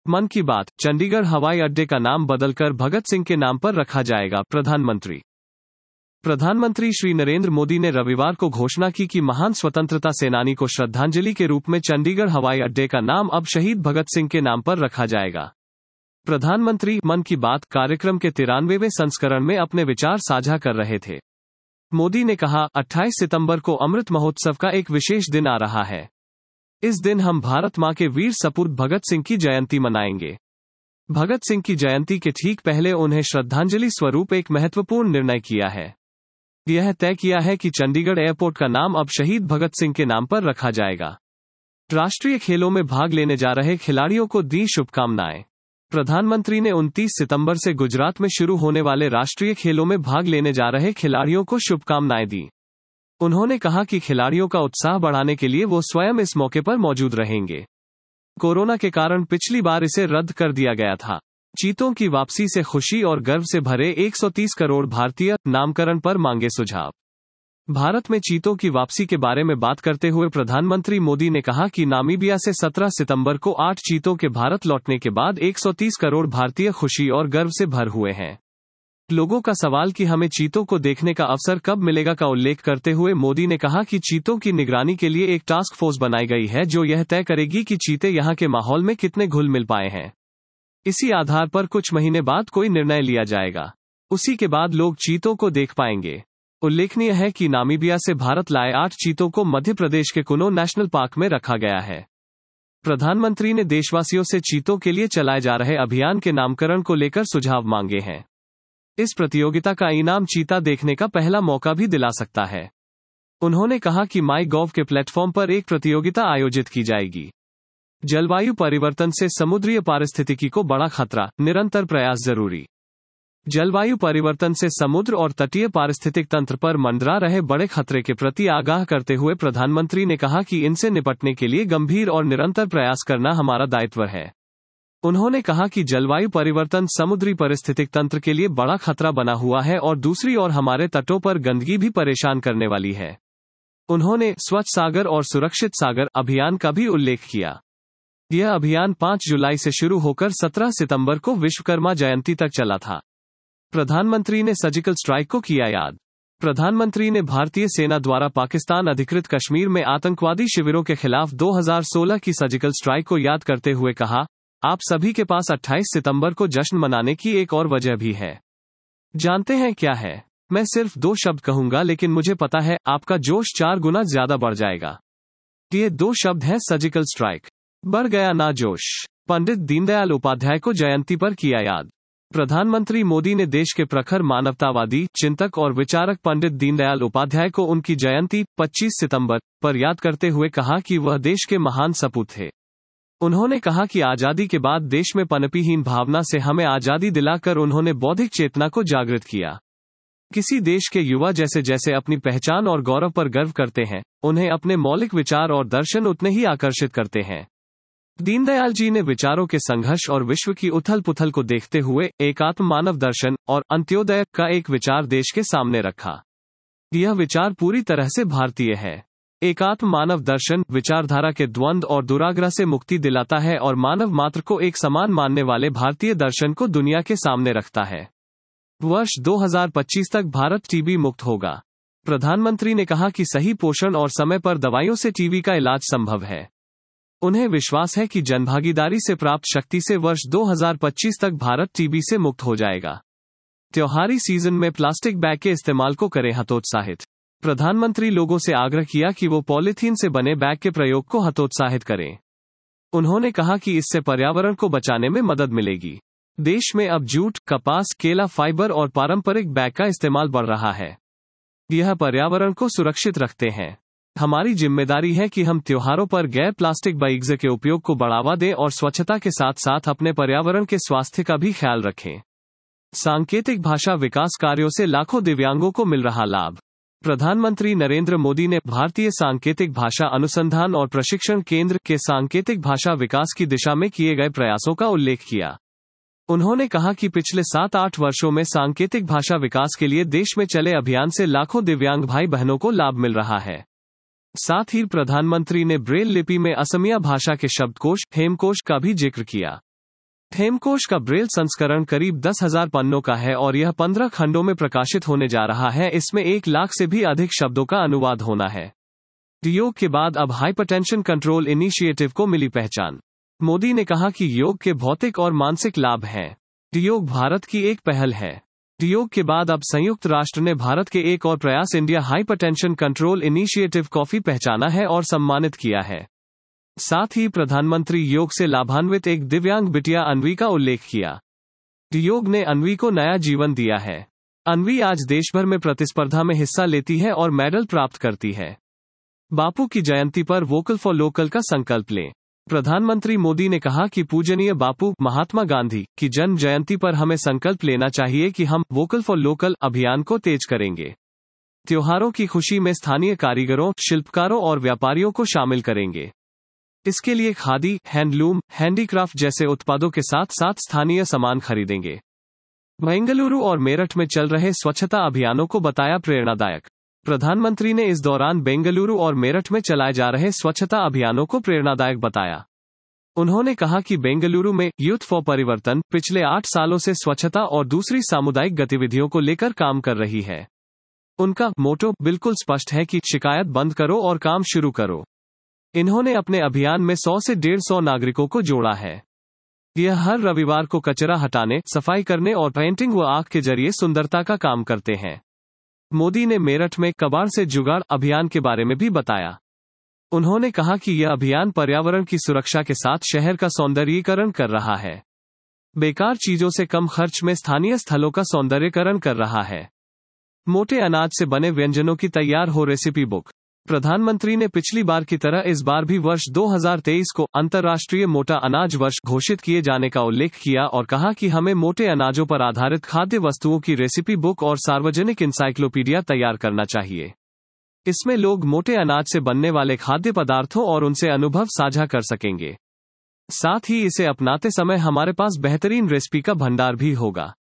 मन की बात, चंडीगढ़ हवाई अड्डे का नाम बदलकर भगत सिंह के नाम पर रखा जाएगा। प्रधानमंत्री श्री नरेंद्र मोदी ने रविवार को घोषणा की कि महान स्वतंत्रता सेनानी को श्रद्धांजलि के रूप में चंडीगढ़ हवाई अड्डे का नाम अब शहीद भगत सिंह के नाम पर रखा जाएगा। प्रधानमंत्री मन की बात कार्यक्रम के 93वें संस्करण में अपने विचार साझा कर रहे थे। मोदी ने कहा, 28 सितंबर को अमृत महोत्सव का एक विशेष दिन आ रहा है। इस दिन हम भारत मां के वीर सपूत भगत सिंह की जयंती मनाएंगे। भगत सिंह की जयंती के ठीक पहले उन्हें श्रद्धांजलि स्वरूप एक महत्वपूर्ण निर्णय किया है। यह तय किया है कि चंडीगढ़ एयरपोर्ट का नाम अब शहीद भगत सिंह के नाम पर रखा जाएगा। राष्ट्रीय खेलों में भाग लेने जा रहे खिलाड़ियों को दी शुभकामनाएं। प्रधानमंत्री ने 29 सितंबर से गुजरात में शुरू होने वाले राष्ट्रीय खेलों में भाग लेने जा रहे खिलाड़ियों को शुभकामनाएं दी। उन्होंने कहा कि खिलाड़ियों का उत्साह बढ़ाने के लिए वो स्वयं इस मौके पर मौजूद रहेंगे। कोरोना के कारण पिछली बार इसे रद्द कर दिया गया था। चीतों की वापसी से खुशी और गर्व से भरे 130 करोड़ भारतीय, नामकरण पर मांगे सुझाव। भारत में चीतों की वापसी के बारे में बात करते हुए प्रधानमंत्री मोदी ने कहा कि नामीबिया से 17 सितंबर को 8 चीतों के भारत लौटने के बाद 130 करोड़ भारतीय खुशी और गर्व से भर हुए हैं। लोगों का सवाल कि हमें चीतों को देखने का अवसर कब मिलेगा का उल्लेख करते हुए मोदी ने कहा कि चीतों की निगरानी के लिए एक टास्क फोर्स बनाई गई है जो यह तय करेगी कि चीते यहां के माहौल में कितने घुल मिल पाए हैं। इसी आधार पर कुछ महीने बाद कोई निर्णय लिया जाएगा। उसी के बाद लोग चीतों को देख पाएंगे। उल्लेखनीय है कि नामीबिया से भारत लाए 8 चीतों को मध्य प्रदेश के कुनो नेशनल पार्क में रखा गया है। प्रधानमंत्री ने देशवासियों से चीतों के लिए चलाए जा रहे अभियान के नामकरण को लेकर सुझाव मांगे हैं। इस प्रतियोगिता का इनाम चीता देखने का पहला मौका भी दिला सकता है। उन्होंने कहा कि माई गॉव के प्लेटफॉर्म पर एक प्रतियोगिता आयोजित की जाएगी। जलवायु परिवर्तन से समुद्रीय पारिस्थितिकी को बड़ा खतरा, निरंतर प्रयास जरूरी। जलवायु परिवर्तन से समुद्र और तटीय पारिस्थितिक तंत्र पर मंडरा रहे बड़े खतरे के प्रति आगाह करते हुए प्रधानमंत्री ने कहा कि इनसे निपटने के लिए गंभीर और निरंतर प्रयास करना हमारा दायित्व है। उन्होंने कहा कि जलवायु परिवर्तन समुद्री पारिस्थितिक तंत्र के लिए बड़ा खतरा बना हुआ है और दूसरी ओर हमारे तटों पर गंदगी भी परेशान करने वाली है। उन्होंने स्वच्छ सागर और सुरक्षित सागर अभियान का भी उल्लेख किया। यह अभियान 5 जुलाई से शुरू होकर 17 सितंबर को विश्वकर्मा जयंती तक चला था। प्रधानमंत्री ने सर्जिकल स्ट्राइक को किया याद। प्रधानमंत्री ने भारतीय सेना द्वारा पाकिस्तान अधिकृत कश्मीर में आतंकवादी शिविरों के खिलाफ 2016 की सर्जिकल स्ट्राइक को याद करते हुए कहा, आप सभी के पास 28 सितंबर को जश्न मनाने की एक और वजह भी है। जानते हैं क्या है? मैं सिर्फ 2 शब्द कहूंगा लेकिन मुझे पता है आपका जोश 4 गुना ज्यादा बढ़ जाएगा। ये 2 शब्द हैं सर्जिकल स्ट्राइक। बढ़ गया ना जोश। पंडित दीनदयाल उपाध्याय को जयंती पर किया याद। प्रधानमंत्री मोदी ने देश के प्रखर मानवतावादी, चिंतक और विचारक पंडित दीनदयाल उपाध्याय को उनकी जयंती 25 सितंबर पर याद करते हुए कहा कि वह देश के महान सपूत थे। उन्होंने कहा कि आजादी के बाद देश में पनपीहीन भावना से हमें आजादी दिलाकर उन्होंने बौद्धिक चेतना को जागृत किया। किसी देश के युवा जैसे जैसे अपनी पहचान और गौरव पर गर्व करते हैं, उन्हें अपने मौलिक विचार और दर्शन उतने ही आकर्षित करते हैं। दीनदयाल जी ने विचारों के संघर्ष और विश्व की उथल पुथल को देखते हुए एकात्म मानव दर्शन और अंत्योदय का एक विचार देश के सामने रखा। यह विचार पूरी तरह से भारतीय है। एकात्म मानव दर्शन विचारधारा के द्वंद्व और दुराग्रह से मुक्ति दिलाता है और मानव मात्र को एक समान मानने वाले भारतीय दर्शन को दुनिया के सामने रखता है। वर्ष 2025 तक भारत टीबी मुक्त होगा। प्रधानमंत्री ने कहा कि सही पोषण और समय पर दवाइयों से टीबी का इलाज संभव है। उन्हें विश्वास है कि जनभागीदारी से प्राप्त शक्ति से वर्ष 2025 तक भारत टीबी से मुक्त हो जाएगा। त्योहारी सीजन में प्लास्टिक बैग के इस्तेमाल को करें हतोत्साहित। प्रधानमंत्री लोगों से आग्रह किया कि वो पॉलीथीन से बने बैग के प्रयोग को हतोत्साहित करें। उन्होंने कहा कि इससे पर्यावरण को बचाने में मदद मिलेगी। देश में अब जूट, कपास, केला फाइबर और पारंपरिक बैग का इस्तेमाल बढ़ रहा है। यह पर्यावरण को सुरक्षित रखते हैं। हमारी जिम्मेदारी है कि हम त्योहारों पर गैर प्लास्टिक बैग्स के उपयोग को बढ़ावा दें और स्वच्छता के साथ साथ अपने पर्यावरण के स्वास्थ्य का भी ख्याल रखें। सांकेतिक भाषा विकास कार्यों से लाखों दिव्यांगों को मिल रहा लाभ। प्रधानमंत्री नरेंद्र मोदी ने भारतीय सांकेतिक भाषा अनुसंधान और प्रशिक्षण केंद्र के सांकेतिक भाषा विकास की दिशा में किए गए प्रयासों का उल्लेख किया। उन्होंने कहा कि पिछले 7-8 वर्षों में सांकेतिक भाषा विकास के लिए देश में चले अभियान से लाखों दिव्यांग भाई बहनों को लाभ मिल रहा है। साथ ही प्रधानमंत्री ने ब्रेल लिपि में असमिया भाषा के शब्दकोश, हेमकोश का भी जिक्र किया। हेमकोश का ब्रेल संस्करण करीब 10,000 पन्नों का है और यह 15 खंडों में प्रकाशित होने जा रहा है। इसमें 1 लाख से भी अधिक शब्दों का अनुवाद होना है। योग के बाद अब हाइपरटेंशन कंट्रोल इनिशिएटिव को मिली पहचान। मोदी ने कहा कि योग के भौतिक और मानसिक लाभ हैं। योग भारत की एक पहल है। योग के बाद अब संयुक्त राष्ट्र ने भारत के एक और प्रयास इंडिया हाइपरटेंशन कंट्रोल इनिशिएटिव कॉफी पहचाना है और सम्मानित किया है। साथ ही प्रधानमंत्री योग से लाभान्वित एक दिव्यांग बिटिया अन्वी का उल्लेख किया। योग ने अन्वी को नया जीवन दिया है। अन्वी आज देश भर में प्रतिस्पर्धा में हिस्सा लेती है और मेडल प्राप्त करती है। बापू की जयंती पर वोकल फॉर लोकल का संकल्प लें। प्रधानमंत्री मोदी ने कहा कि पूजनीय बापू महात्मा गांधी की जन्म जयंती पर हमें संकल्प लेना चाहिए कि हम वोकल फॉर लोकल अभियान को तेज करेंगे। त्योहारों की खुशी में स्थानीय कारीगरों, शिल्पकारों और व्यापारियों को शामिल करेंगे। इसके लिए खादी, हैंडलूम, हैंडीक्राफ्ट जैसे उत्पादों के साथ साथ स्थानीय सामान खरीदेंगे। बेंगलुरु और मेरठ में चल रहे स्वच्छता अभियानों को बताया प्रेरणादायक। प्रधानमंत्री ने इस दौरान बेंगलुरु और मेरठ में चलाए जा रहे स्वच्छता अभियानों को प्रेरणादायक बताया। उन्होंने कहा कि बेंगलुरु में यूथ फॉर परिवर्तन पिछले 8 सालों से स्वच्छता और दूसरी सामुदायिक गतिविधियों को लेकर काम कर रही है। उनका मोटो बिल्कुल स्पष्ट है कि शिकायत बंद करो और काम शुरू करो। इन्होंने अपने अभियान में 100 से 150 नागरिकों को जोड़ा है। यह हर रविवार को कचरा हटाने, सफाई करने और पेंटिंग व आंख के जरिए सुंदरता का काम करते हैं। मोदी ने मेरठ में कबाड़ से जुगाड़ अभियान के बारे में भी बताया। उन्होंने कहा कि यह अभियान पर्यावरण की सुरक्षा के साथ शहर का सौंदर्यीकरण कर रहा है। बेकार चीजों से कम खर्च में स्थानीय स्थलों का सौंदर्यीकरण कर रहा है। मोटे अनाज से बने व्यंजनों की तैयार हो रेसिपी बुक। प्रधानमंत्री ने पिछली बार की तरह इस बार भी वर्ष 2023 को अंतर्राष्ट्रीय मोटा अनाज वर्ष घोषित किए जाने का उल्लेख किया और कहा कि हमें मोटे अनाजों पर आधारित खाद्य वस्तुओं की रेसिपी बुक और सार्वजनिक इंसाइक्लोपीडिया तैयार करना चाहिए। इसमें लोग मोटे अनाज से बनने वाले खाद्य पदार्थों और उनसे अनुभव साझा कर सकेंगे। साथ ही इसे अपनाते समय हमारे पास बेहतरीन रेसिपी का भंडार भी होगा।